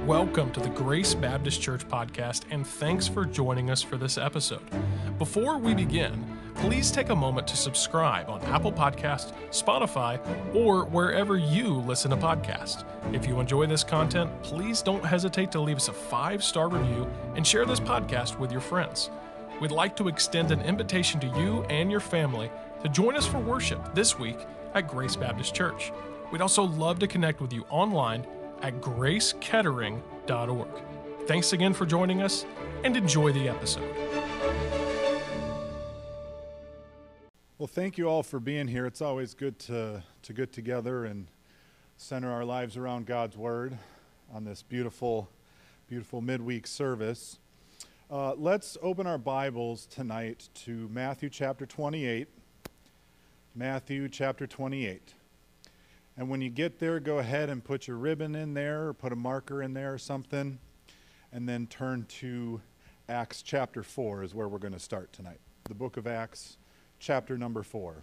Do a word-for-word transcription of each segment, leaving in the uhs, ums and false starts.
Welcome to the Grace Baptist Church podcast, and thanks for joining us for this episode. Before we begin, please take a moment to subscribe on Apple Podcasts, Spotify, or wherever you listen to podcasts. If you enjoy this content, please don't hesitate to leave us a five-star review and share this podcast with your friends. We'd like to extend an invitation to you and your family to join us for worship this week at Grace Baptist Church. We'd also love to connect with you online at grace kettering dot org. Thanks again for joining us, and enjoy the episode. Well, thank you all for being here. It's always good to, to get together and center our lives around God's Word on this beautiful, beautiful midweek service. Uh, let's open our Bibles tonight to Matthew chapter twenty-eight. Matthew chapter twenty-eight. And when you get there, go ahead and put your ribbon in there or put a marker in there or something. And then turn to Acts chapter four is where we're going to start tonight. The book of Acts, chapter number four.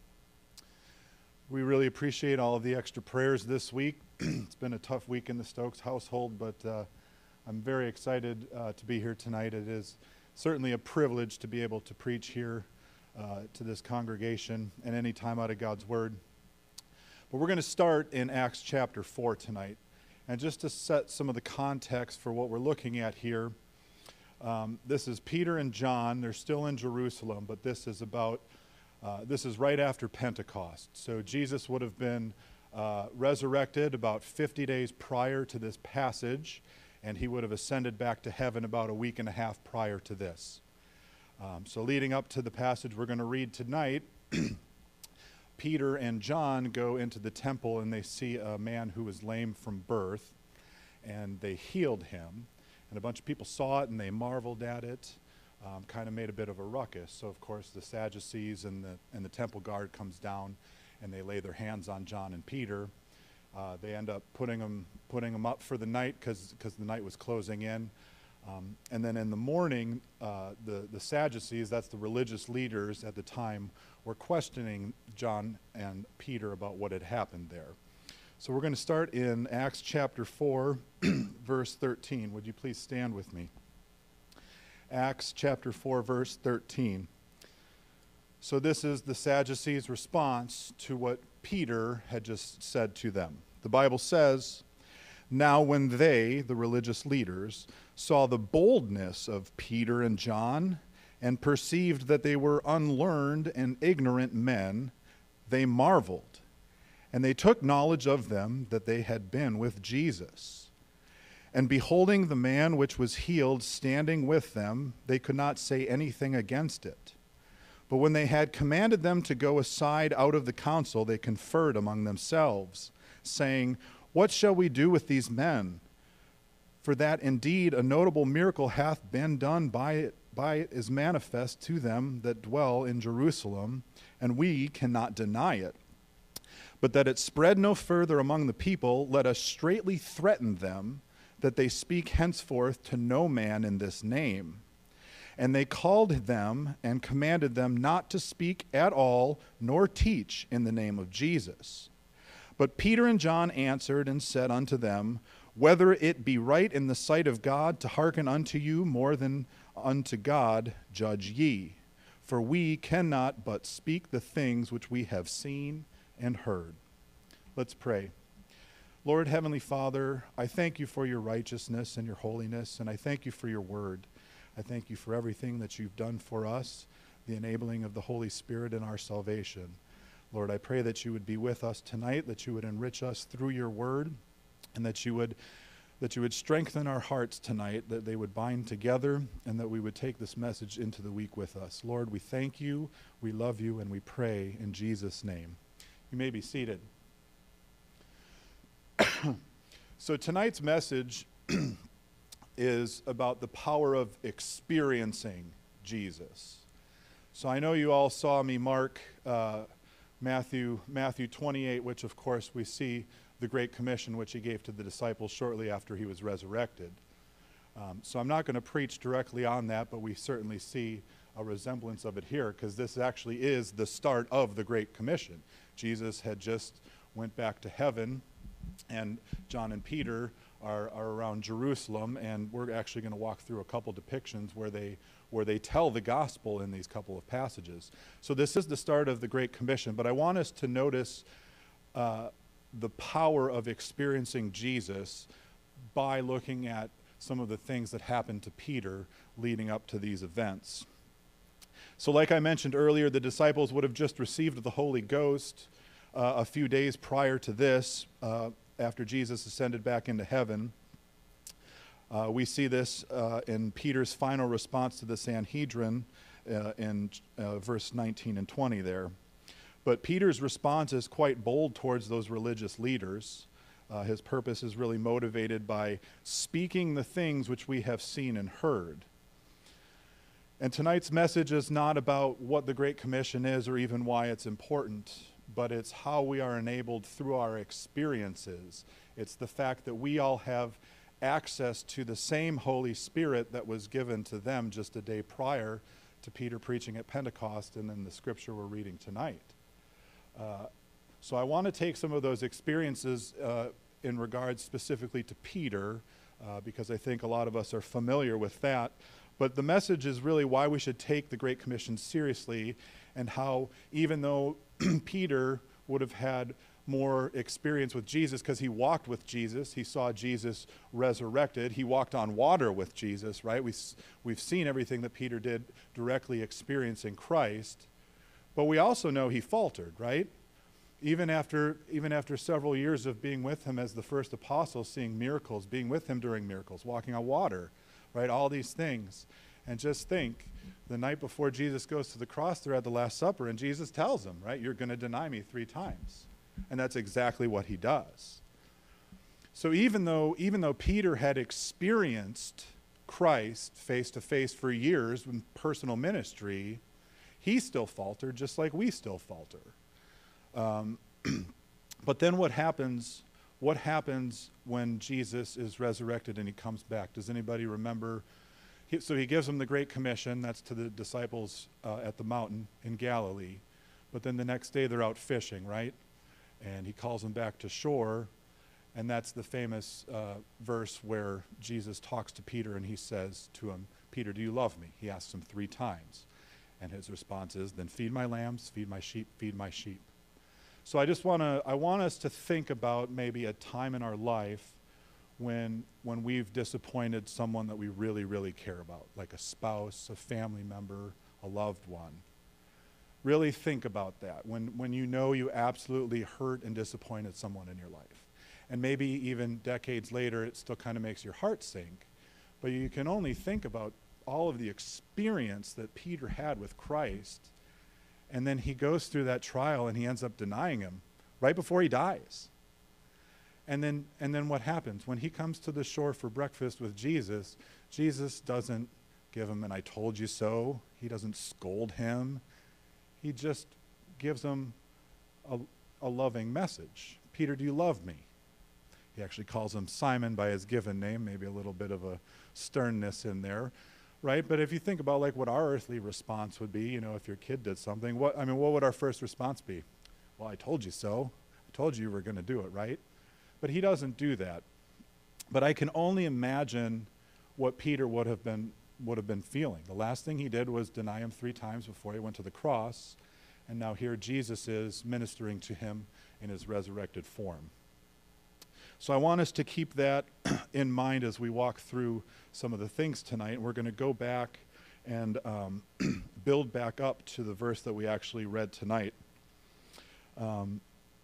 We really appreciate all of the extra prayers this week. It's been a tough week in the Stokes household, but uh, I'm very excited uh, to be here tonight. It is certainly a privilege to be able to preach here uh, to this congregation and any time out of God's Word. But we're going to start in Acts chapter four tonight. And just to set some of the context for what we're looking at here, um, this is Peter and John. They're still in Jerusalem, but this is about, uh, this is right after Pentecost. So Jesus would have been uh, resurrected about fifty days prior to this passage, and he would have ascended back to heaven about a week and a half prior to this. Um, so leading up to the passage we're going to read tonight, Peter and John go into the temple and they see a man who was lame from birth, and they healed him. And a bunch of people saw it and they marveled at it, um, kind of made a bit of a ruckus. So of course the Sadducees and the and the temple guard comes down and they lay their hands on John and Peter. Uh, they end up putting them putting them up for the night because because the night was closing in. Um, and then in the morning, uh, the, the Sadducees, that's the religious leaders at the time, were questioning John and Peter about what had happened there. So we're going to start in Acts chapter four, verse thirteen. Would you please stand with me? Acts chapter four, verse thirteen. So this is the Sadducees' response to what Peter had just said to them. The Bible says, "Now when they, the religious leaders, saw the boldness of Peter and John and perceived that they were unlearned and ignorant men, they marveled, and they took knowledge of them that they had been with Jesus. And beholding the man which was healed standing with them, they could not say anything against it. But when they had commanded them to go aside out of the council, they conferred among themselves, saying, 'What shall we do with these men? For that indeed a notable miracle hath been done by it, by it is manifest to them that dwell in Jerusalem, and we cannot deny it. But that it spread no further among the people, let us straitly threaten them, that they speak henceforth to no man in this name.' And they called them and commanded them not to speak at all, nor teach in the name of Jesus. But Peter and John answered and said unto them, Whether it be right in the sight of God to hearken unto you more than unto God, judge ye. For we cannot but speak the things which we have seen and heard." Let's pray. Lord, Heavenly Father, I thank you for your righteousness and your holiness, and I thank you for your word. I thank you for everything that you've done for us, the enabling of the Holy Spirit in our salvation. Lord, I pray that you would be with us tonight, that you would enrich us through your word, and that you would that you would strengthen our hearts tonight, that they would bind together, and that we would take this message into the week with us. Lord, we thank you, we love you, and we pray in Jesus' name. You may be seated. So tonight's message is about the power of experiencing Jesus. So I know you all saw me mark uh, Matthew Matthew twenty-eight, which of course we see the Great Commission which he gave to the disciples shortly after he was resurrected. Um, so I'm not going to preach directly on that, but we certainly see a resemblance of it here, because this actually is the start of the Great Commission. Jesus had just went back to heaven And John and Peter are, are around Jerusalem, and we're actually going to walk through a couple depictions where they where they tell the gospel in these couple of passages. So this is the start of the Great Commission, but I want us to notice uh, the power of experiencing Jesus by looking at some of the things that happened to Peter leading up to these events. So like I mentioned earlier, the disciples would have just received the Holy Ghost uh, a few days prior to this, uh, after Jesus ascended back into heaven. Uh, we see this uh, in Peter's final response to the Sanhedrin uh, in uh, verse nineteen and twenty there. But Peter's response is quite bold towards those religious leaders. Uh, his purpose is really motivated by speaking the things which we have seen and heard. And tonight's message is not about what the Great Commission is or even why it's important, but it's how we are enabled through our experiences. It's the fact that we all have access to the same Holy Spirit that was given to them just a day prior to Peter preaching at Pentecost and then the scripture we're reading tonight. Uh, so I want to take some of those experiences uh, in regards specifically to Peter, uh, because I think a lot of us are familiar with that. But the message is really why we should take the Great Commission seriously, and how even though Peter would have had more experience with Jesus because he walked with Jesus, he saw Jesus resurrected, he walked on water with Jesus, right? We, we've seen everything that Peter did directly experiencing Christ, but we also know he faltered, right? Even after, even after several years of being with him as the first apostle, seeing miracles, being with him during miracles, walking on water, right? All these things. And just think, the night before Jesus goes to the cross, they're at the Last Supper, and Jesus tells him, right, you're going to deny me three times. And that's exactly what he does. So even though, even though Peter had experienced Christ face to face for years in personal ministry, he still faltered just like we still falter. Um, but then what happens, what happens when Jesus is resurrected and he comes back? Does anybody remember? He, so he gives them the Great Commission. That's to the disciples uh, at the mountain in Galilee. But then the next day they're out fishing, right? And he calls them back to shore. And that's the famous uh, verse where Jesus talks to Peter and he says to him, Peter, do you love me? He asks him three times. And his response is, then feed my lambs, feed my sheep, feed my sheep. So I just want to, I want us to think about maybe a time in our life when when we've disappointed someone that we really, really care about, like a spouse, a family member, a loved one. Really think about that, when, when you know you absolutely hurt and disappointed someone in your life. And maybe even decades later, it still kind of makes your heart sink. But you can only think about all of the experience that Peter had with Christ, and then he goes through that trial and he ends up denying him right before he dies. And then, and then what happens? When he comes to the shore for breakfast with Jesus, Jesus doesn't give him an I told you so. He doesn't scold him. He just gives him a, a loving message. Peter, do you love me? He actually calls him Simon by his given name, maybe a little bit of a sternness in there, right? But if you think about like what our earthly response would be, you know, if your kid did something, what, I mean, what would our first response be? Well, I told you so. I told you you were going to do it, right? But he doesn't do that. But I can only imagine what Peter would have been would have been feeling. The last thing he did was deny him three times before he went to the cross, and now here Jesus is ministering to him in his resurrected form. So I want us to keep that in mind as we walk through some of the things tonight. And we're going to go back and um, build back up to the verse that we actually read tonight. Um,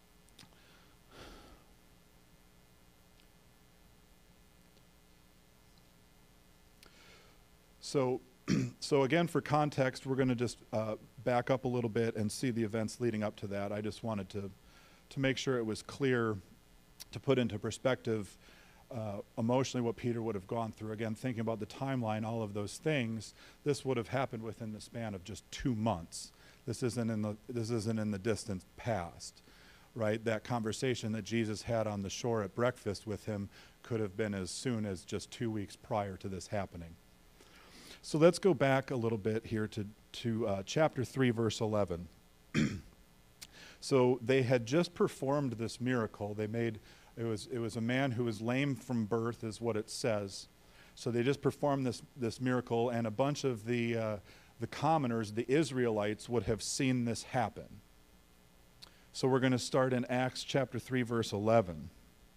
So, so again, for context, we're going to just uh, back up a little bit and see the events leading up to that. I just wanted to, to make sure it was clear, to put into perspective uh, emotionally what Peter would have gone through. Again, thinking about the timeline, all of those things, this would have happened within the span of just two months. This isn't in the, this isn't in the distant past, right? That conversation that Jesus had on the shore at breakfast with him could have been as soon as just two weeks prior to this happening. So let's go back a little bit here to, to uh, chapter three, verse eleven. So they had just performed this miracle. They made It was, it was a man who was lame from birth, is what it says. So they just performed this, this miracle, and a bunch of the, uh, the commoners, the Israelites, would have seen this happen. So we're going to start in Acts chapter three, verse eleven.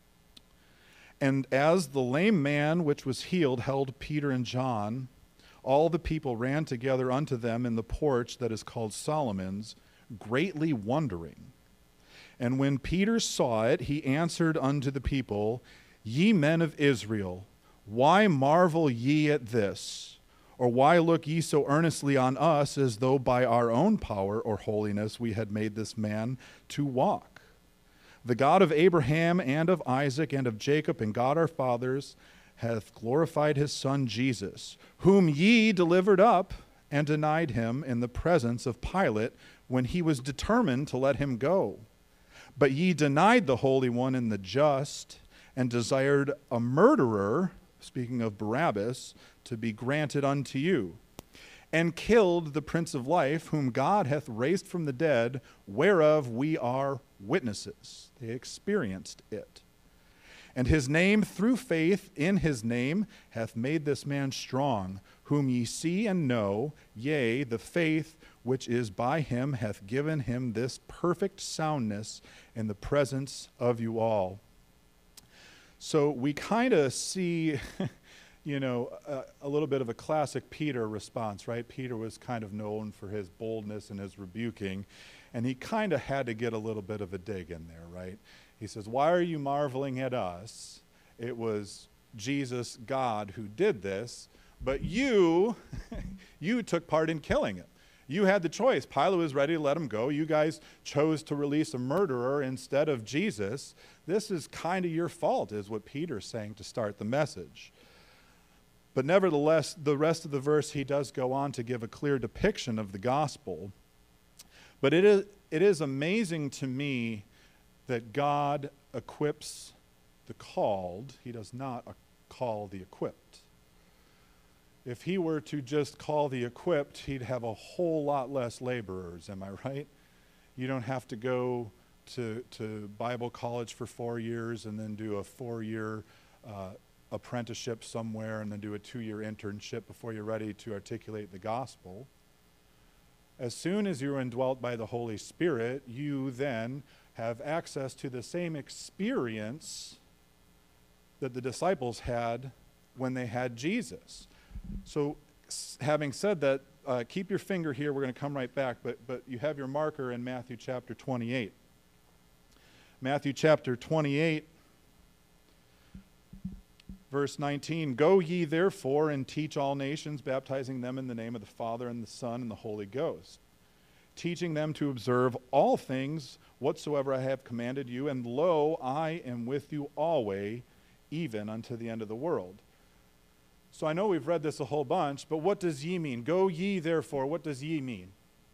And as the lame man which was healed held Peter and John, all the people ran together unto them in the porch that is called Solomon's, greatly wondering. And when Peter saw it, he answered unto the people, Ye men of Israel, why marvel ye at this? Or why look ye so earnestly on us, as though by our own power or holiness we had made this man to walk? The God of Abraham and of Isaac and of Jacob and God our fathers hath glorified his Son Jesus, whom ye delivered up and denied him in the presence of Pilate, when he was determined to let him go. But ye denied the Holy One and the just, and desired a murderer, speaking of Barabbas, to be granted unto you, and killed the Prince of Life, whom God hath raised from the dead, whereof we are witnesses. They experienced it. And his name, through faith in his name, hath made this man strong, whom ye see and know, yea, the faith which is by him hath given him this perfect soundness in the presence of you all. So we kind of see, you know, a, a little bit of a classic Peter response, right? Peter was kind of known for his boldness and his rebuking, and he kind of had to get a little bit of a dig in there, right? He says, why are you marveling at us? It was Jesus, God, who did this, but you, you took part in killing him. You had the choice. Pilate was ready to let him go. You guys chose to release a murderer instead of Jesus. This is kind of your fault, is what Peter's saying to start the message. But nevertheless, the rest of the verse, he does go on to give a clear depiction of the gospel. But it is, it is amazing to me that God equips the called. He does not call the equipped. If he were to just call the equipped, he'd have a whole lot less laborers, am I right? You don't have to go to, to Bible college for four years and then do a four-year uh, apprenticeship somewhere and then do a two-year internship before you're ready to articulate the gospel. As soon as you're indwelt by the Holy Spirit, you then have access to the same experience that the disciples had when they had Jesus. So having said that, uh, keep your finger here. We're going to come right back, but, but you have your marker in Matthew chapter twenty-eight. Matthew chapter twenty-eight, verse nineteen, Go ye therefore and teach all nations, baptizing them in the name of the Father and the Son and the Holy Ghost, teaching them to observe all things whatsoever I have commanded you, and lo, I am with you always, even unto the end of the world. So I know we've read this a whole bunch, but what does ye mean? Go ye therefore, what does ye mean?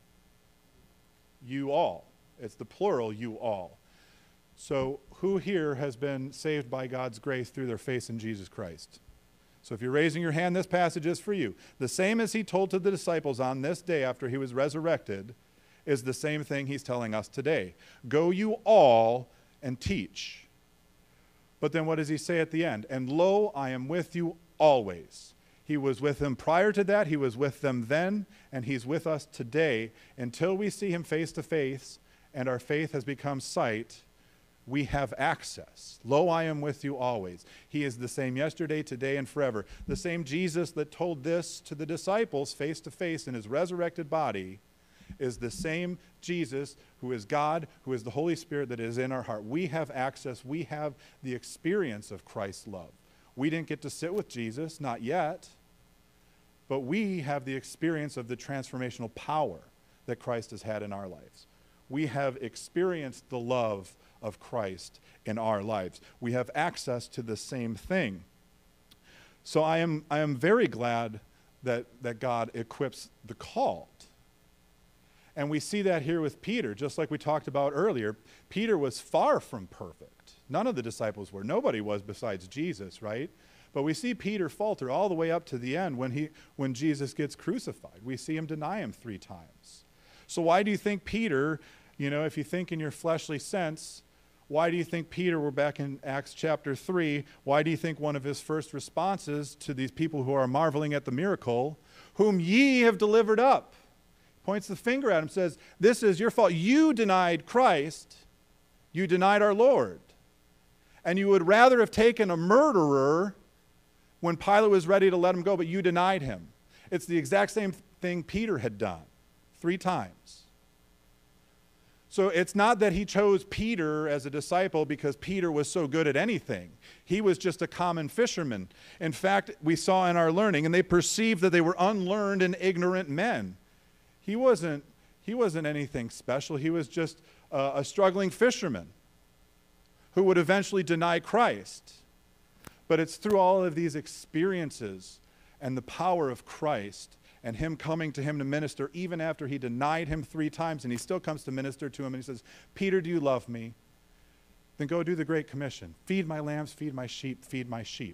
You all. It's the plural, you all. So who here has been saved by God's grace through their faith in Jesus Christ? So if you're raising your hand, this passage is for you. The same as he told to the disciples on this day after he was resurrected is the same thing he's telling us today. Go you all and teach. But then what does he say at the end? And lo, I am with you always. He was with them prior to that, he was with them then, and he's with us today. Until we see him face to face and our faith has become sight, we have access. Lo, I am with you always. He is the same yesterday, today, and forever. The same Jesus that told this to the disciples face to face in his resurrected body is the same Jesus who is God, who is the Holy Spirit that is in our heart. We have access. We have the experience of Christ's love. We didn't get to sit with Jesus, not yet, but we have the experience of the transformational power that Christ has had in our lives. We have experienced the love of Christ in our lives. We have access to the same thing. So I am, I am very glad that, that God equips the called. And we see that here with Peter, just like we talked about earlier. Peter was far from perfect. None of the disciples were. Nobody was besides Jesus, right? But we see Peter falter all the way up to the end when, he, when Jesus gets crucified. We see him deny him three times. So why do you think Peter, you know, if you think in your fleshly sense, Why do you think Peter, we're back in Acts chapter three, why do you think one of his first responses to these people who are marveling at the miracle, whom ye have delivered up? Points the finger at him, says, this is your fault. You denied Christ. You denied our Lord. And you would rather have taken a murderer when Pilate was ready to let him go, but you denied him. It's the exact same thing Peter had done three times. So it's not that he chose Peter as a disciple because Peter was so good at anything. He was just a common fisherman. In fact, we saw in our learning, and they perceived that they were unlearned and ignorant men. He wasn't, he wasn't anything special. He was just a, a struggling fisherman who would eventually deny Christ. But it's through all of these experiences and the power of Christ and him coming to him to minister, even after he denied him three times, and he still comes to minister to him, and he says, Peter, do you love me? Then go do the Great Commission. Feed my lambs, feed my sheep, feed my sheep.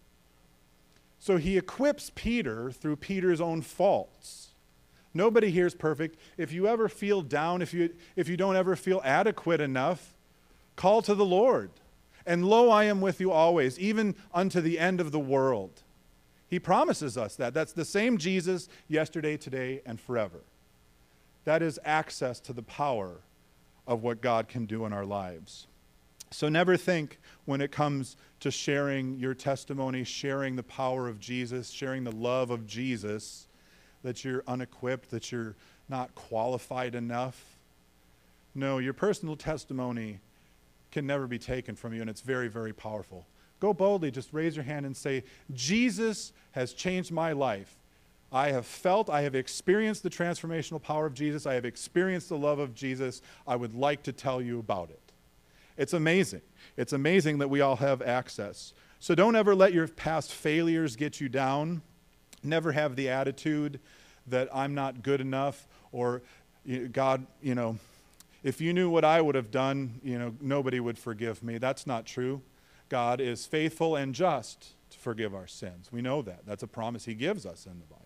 So he equips Peter through Peter's own faults. Nobody here is perfect. If you ever feel down, if you, if you don't ever feel adequate enough, call to the Lord. And lo, I am with you always, even unto the end of the world. He promises us that. That's the same Jesus yesterday, today, and forever. That is access to the power of what God can do in our lives. So never think when it comes to sharing your testimony, sharing the power of Jesus, sharing the love of Jesus, that you're unequipped, that you're not qualified enough. No, your personal testimony can never be taken from you, and it's very, very powerful. Go boldly, just raise your hand and say, Jesus has changed my life. I have felt, I have experienced the transformational power of Jesus. I have experienced the love of Jesus. I would like to tell you about it. It's amazing. It's amazing that we all have access. So don't ever let your past failures get you down. Never have the attitude that I'm not good enough, or God, you know, if you knew what I would have done, you know, nobody would forgive me. That's not true. God is faithful and just to forgive our sins. We know that. That's a promise he gives us in the Bible.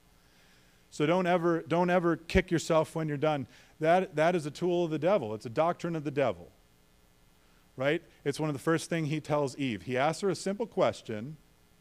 So don't ever, don't ever kick yourself when you're done. That, that is a tool of the devil. It's a doctrine of the devil. Right? It's one of the first things he tells Eve. He asks her a simple question,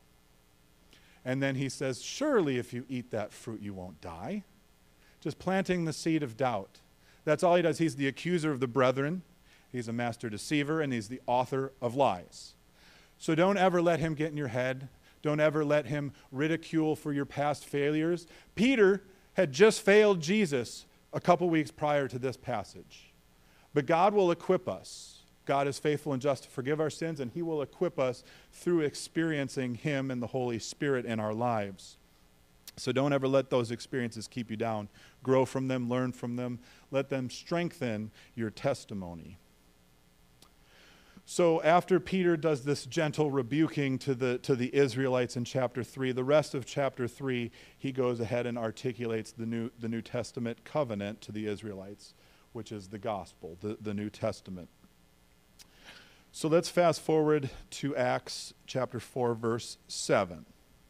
and then he says, surely if you eat that fruit, you won't die. Just planting the seed of doubt. That's all he does. He's the accuser of the brethren. He's a master deceiver, and he's the author of lies. So don't ever let him get in your head. Don't ever let him ridicule for your past failures. Peter had just failed Jesus a couple weeks prior to this passage. But God will equip us. God is faithful and just to forgive our sins, and he will equip us through experiencing him and the Holy Spirit in our lives. So don't ever let those experiences keep you down. Grow from them, learn from them. Let them strengthen your testimony. So after Peter does this gentle rebuking to the, to the Israelites in chapter three, the rest of chapter three, he goes ahead and articulates the New, the New Testament covenant to the Israelites, which is the gospel, the, the New Testament. So let's fast forward to Acts chapter four, verse seven.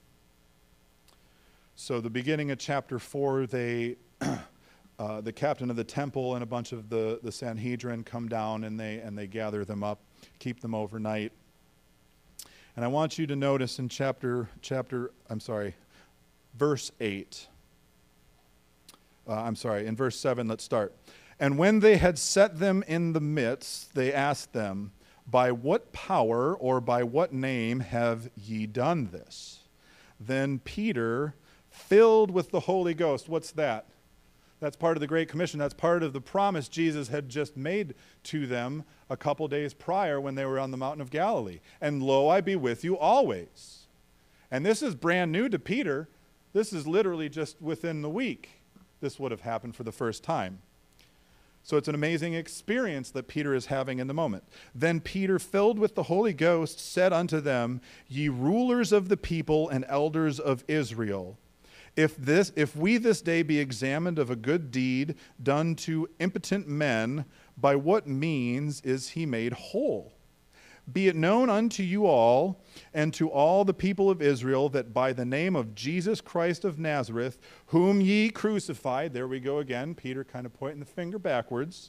So the beginning of chapter four, they, uh, the captain of the temple and a bunch of the, the Sanhedrin come down, and they, and they gather them up, keep them overnight. And I want you to notice in chapter, chapter I'm sorry, verse eight. Uh, I'm sorry, in verse seven, let's start. And when they had set them in the midst, they asked them, by what power or by what name have ye done this? Then Peter, filled with the Holy Ghost. What's that? That's part of the Great Commission. That's part of the promise Jesus had just made to them a couple days prior when they were on the mountain of Galilee. And lo, I be with you always. And this is brand new to Peter. This is literally just within the week this would have happened for the first time. So it's an amazing experience that Peter is having in the moment. Then Peter, filled with the Holy Ghost, said unto them, ye rulers of the people and elders of Israel, If this, if we this day be examined of a good deed done to impotent men, by what means is he made whole? Be it known unto you all and to all the people of Israel that by the name of Jesus Christ of Nazareth, whom ye crucified, there we go again, Peter kind of pointing the finger backwards,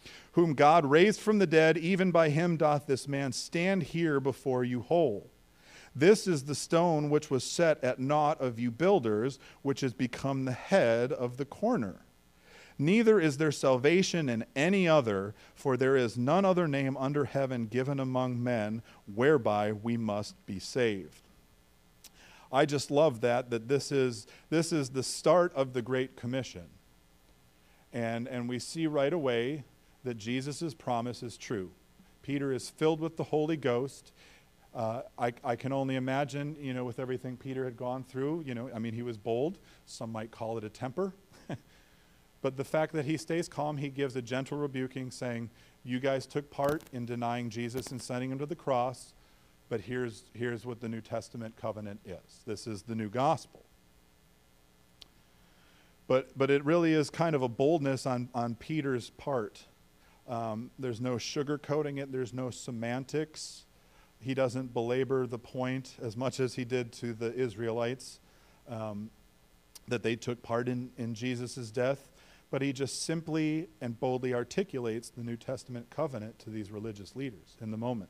whom God raised from the dead, even by him doth this man stand here before you whole. This is the stone which was set at naught of you builders, which is become the head of the corner. Neither is there salvation in any other, for there is none other name under heaven given among men whereby we must be saved. I just love that, that this is, this is the start of the Great Commission. And, and we see right away that Jesus' promise is true. Peter is filled with the Holy Ghost. Uh, I, I can only imagine, you know, with everything Peter had gone through, you know, I mean, he was bold. Some might call it a temper. But the fact that he stays calm, he gives a gentle rebuking saying, you guys took part in denying Jesus and sending him to the cross, but here's, here's what the New Testament covenant is. This is the new gospel. But, but it really is kind of a boldness on, on Peter's part. Um, there's no sugarcoating it. There's no semantics. He doesn't belabor the point as much as he did to the Israelites, um, that they took part in, in Jesus' death. But he just simply and boldly articulates the New Testament covenant to these religious leaders in the moment.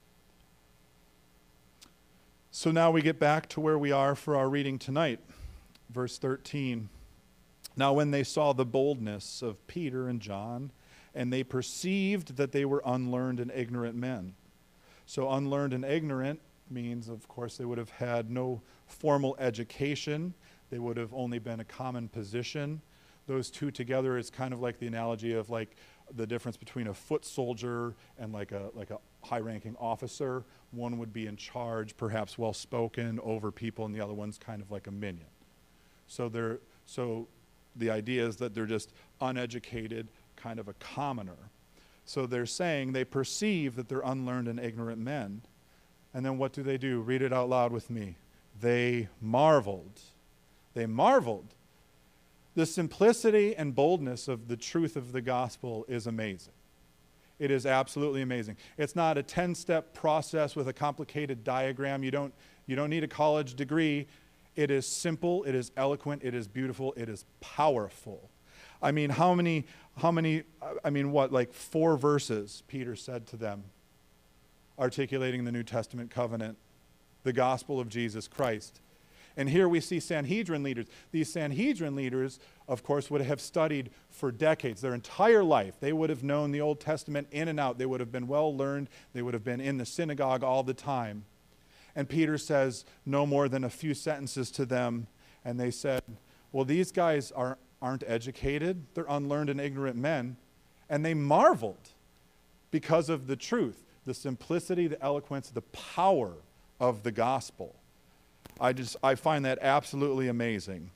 So now we get back to where we are for our reading tonight. Verse thirteen. Now when they saw the boldness of Peter and John, and they perceived that they were unlearned and ignorant men. So unlearned and ignorant means, of course, they would have had no formal education. They would have only been a common position. Those two together is kind of like the analogy of like the difference between a foot soldier and like a like a high-ranking officer. One would be in charge, perhaps well-spoken over people, and the other one's kind of like a minion. So they're so the idea is that they're just uneducated, kind of a commoner. So they're saying they perceive that they're unlearned and ignorant men. And then what do they do? Read it out loud with me. They marveled. They marveled. The simplicity and boldness of the truth of the gospel is amazing. It is absolutely amazing. It's not a ten-step process with a complicated diagram. You don't, you don't need a college degree. It is simple, it is eloquent, it is beautiful, it is powerful. I mean, how many, how many, I mean, what, like four verses Peter said to them, articulating the New Testament covenant, the gospel of Jesus Christ. And here we see Sanhedrin leaders. These Sanhedrin leaders, of course, would have studied for decades, their entire life. They would have known the Old Testament in and out. They would have been well learned. They would have been in the synagogue all the time. And Peter says no more than a few sentences to them. And they said, well, these guys are, aren't educated. They're unlearned and ignorant men. And they marveled because of the truth, the simplicity, the eloquence, the power of the gospel. I just, I find that absolutely amazing.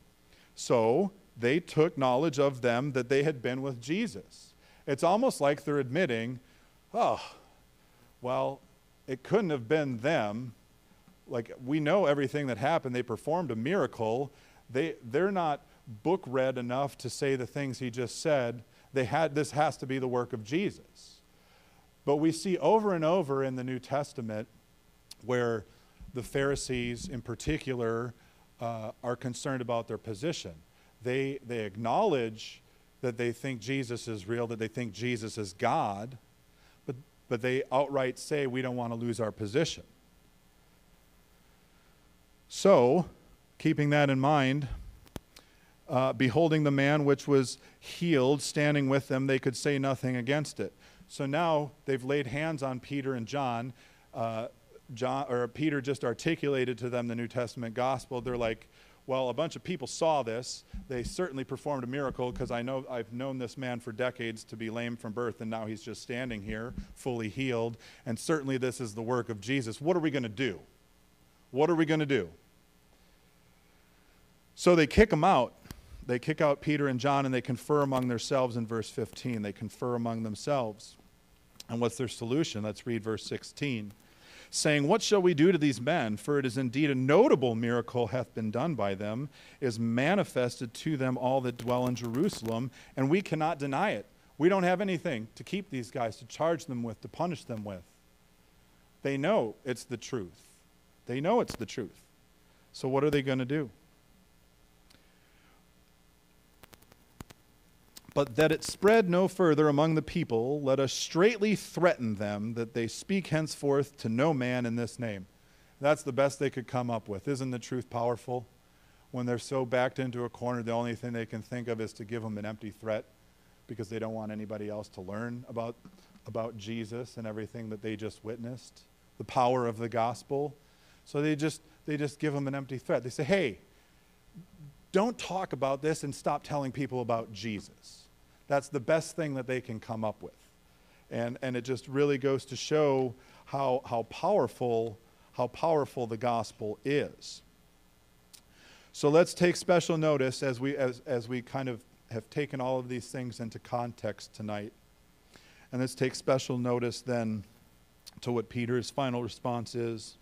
So they took knowledge of them that they had been with Jesus. It's almost like they're admitting, oh, well, it couldn't have been them. Like, we know everything that happened. They performed a miracle. They, they're not book read enough to say the things he just said. They had, this has to be the work of Jesus. But we see over and over in the New Testament where the Pharisees in particular uh, are concerned about their position. They, they acknowledge that they think Jesus is real, that they think Jesus is God, but, but they outright say we don't want to lose our position. So, keeping that in mind, uh, beholding the man which was healed, standing with them, they could say nothing against it. So now they've laid hands on Peter and John. Uh, John or Peter just articulated to them the New Testament gospel. They're like, well, a bunch of people saw this. They certainly performed a miracle because I know I've known this man for decades to be lame from birth, and now he's just standing here fully healed. And certainly this is the work of Jesus. What are we going to do? What are we going to do? So they kick them out. They kick out Peter and John, and they confer among themselves in verse fifteen. They confer among themselves. And what's their solution? Let's read verse sixteen. Saying, what shall we do to these men? For it is indeed a notable miracle hath been done by them, is manifested to them all that dwell in Jerusalem, and we cannot deny it. We don't have anything to keep these guys, to charge them with, to punish them with. They know it's the truth. They know it's the truth. So what are they going to do? But that it spread no further among the people, let us straitly threaten them that they speak henceforth to no man in this name. That's the best they could come up with. Isn't the truth powerful? When they're so backed into a corner, the only thing they can think of is to give them an empty threat because they don't want anybody else to learn about, about Jesus and everything that they just witnessed, the power of the gospel. So they just, they just give them an empty threat. They say, hey, don't talk about this and stop telling people about Jesus. That's the best thing that they can come up with. And, and it just really goes to show how, how powerful, how powerful the gospel is. So let's take special notice as we, as, as we kind of have taken all of these things into context tonight. And let's take special notice then to what Peter's final response is.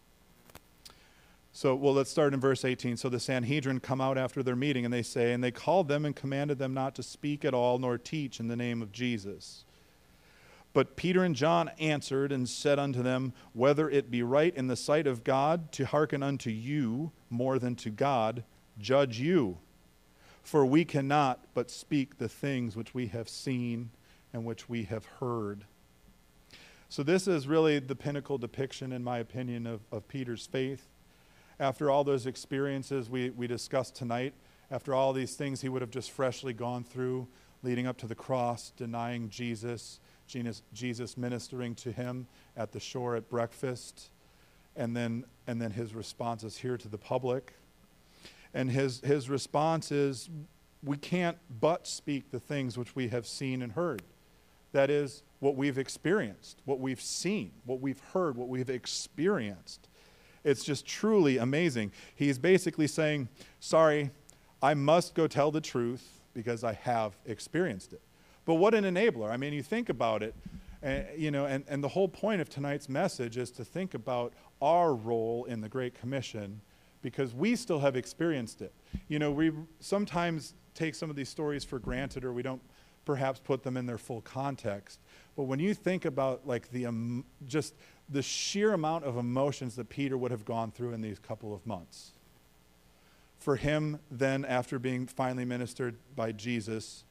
So, well, let's start in verse eighteen. So the Sanhedrin come out after their meeting, and they say, and they called them and commanded them not to speak at all, nor teach in the name of Jesus. But Peter and John answered and said unto them, whether it be right in the sight of God to hearken unto you more than to God, judge you. For we cannot but speak the things which we have seen and which we have heard. So this is really the pinnacle depiction, in my opinion, of, of Peter's faith. After all those experiences we, we discussed tonight, after all these things he would have just freshly gone through, leading up to the cross, denying Jesus, Jesus, Jesus ministering to him at the shore at breakfast, and then, and then his responses here to the public. And his, his response is, we can't but speak the things which we have seen and heard. That is, what we've experienced, what we've seen, what we've heard, what we've experienced. It's just truly amazing. He's basically saying, sorry, I must go tell the truth because I have experienced it. But what an enabler. I mean, you think about it, uh, you know, and, and the whole point of tonight's message is to think about our role in the Great Commission because we still have experienced it. You know, we sometimes take some of these stories for granted, or we don't perhaps put them in their full context. But when you think about like the um, just the sheer amount of emotions that Peter would have gone through in these couple of months, for him then, after being finally ministered by Jesus,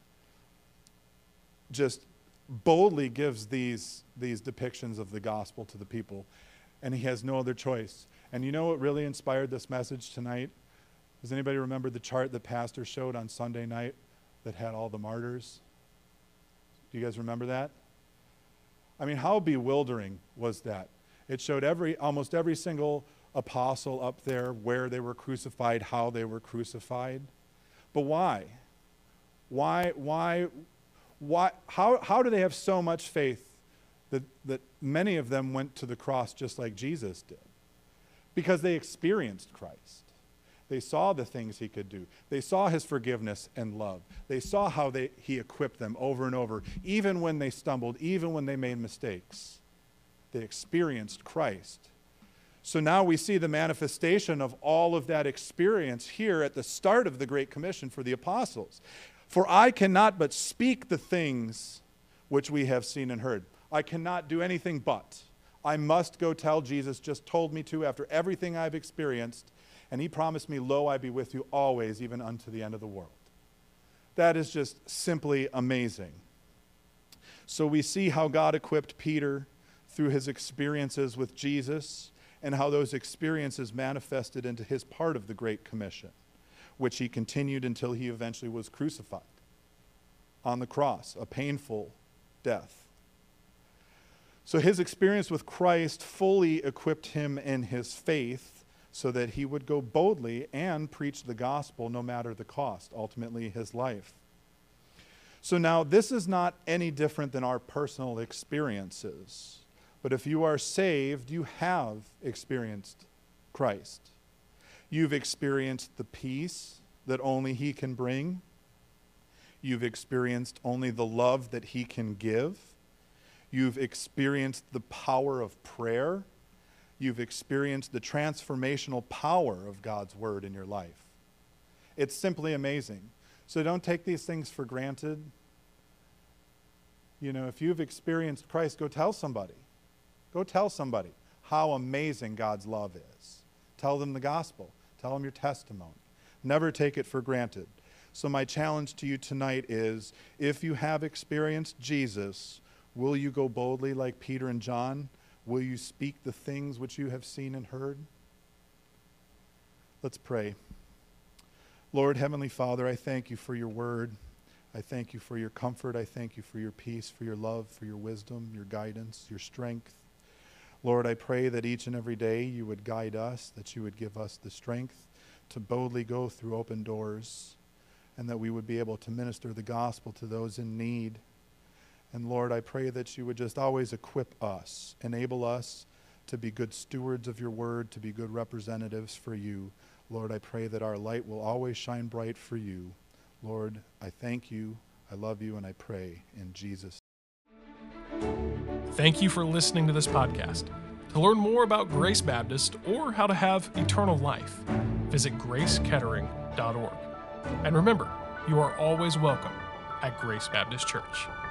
just boldly gives these, these depictions of the gospel to the people, and he has no other choice. And you know what really inspired this message tonight? Does anybody remember the chart that Pastor showed on Sunday night that had all the martyrs? Do you guys remember that? I mean, how bewildering was that? It showed every, almost every single apostle up there, where they were crucified, how they were crucified. But why? Why, why, why, how, how do they have so much faith that, that many of them went to the cross just like Jesus did? Because they experienced Christ. They saw the things he could do. They saw his forgiveness and love. They saw how they, he equipped them over and over, even when they stumbled, even when they made mistakes. They experienced Christ. So now we see the manifestation of all of that experience here at the start of the Great Commission for the apostles. For I cannot but speak the things which we have seen and heard. I cannot do anything but. I must go tell Jesus just told me to after everything I've experienced. And he promised me, lo, I be with you always, even unto the end of the world. That is just simply amazing. So we see how God equipped Peter through his experiences with Jesus, and how those experiences manifested into his part of the Great Commission, which he continued until he eventually was crucified on the cross, a painful death. So his experience with Christ fully equipped him in his faith so that he would go boldly and preach the gospel no matter the cost, ultimately his life. So now this is not any different than our personal experiences. But if you are saved, you have experienced Christ. You've experienced the peace that only he can bring. You've experienced only the love that he can give. You've experienced the power of prayer. You've experienced the transformational power of God's word in your life. It's simply amazing. So don't take these things for granted. You know, if you've experienced Christ, go tell somebody. Go tell somebody how amazing God's love is. Tell them the gospel. Tell them your testimony. Never take it for granted. So my challenge to you tonight is, if you have experienced Jesus, will you go boldly like Peter and John? Will you speak the things which you have seen and heard? Let's pray. Lord, Heavenly Father, I thank you for your word. I thank you for your comfort. I thank you for your peace, for your love, for your wisdom, your guidance, your strength. Lord, I pray that each and every day you would guide us, that you would give us the strength to boldly go through open doors, and that we would be able to minister the gospel to those in need. And Lord, I pray that you would just always equip us, enable us to be good stewards of your word, to be good representatives for you. Lord, I pray that our light will always shine bright for you. Lord, I thank you, I love you, and I pray in Jesus' name. Thank you for listening to this podcast. To learn more about Grace Baptist or how to have eternal life, visit grace kettering dot org. And remember, you are always welcome at Grace Baptist Church.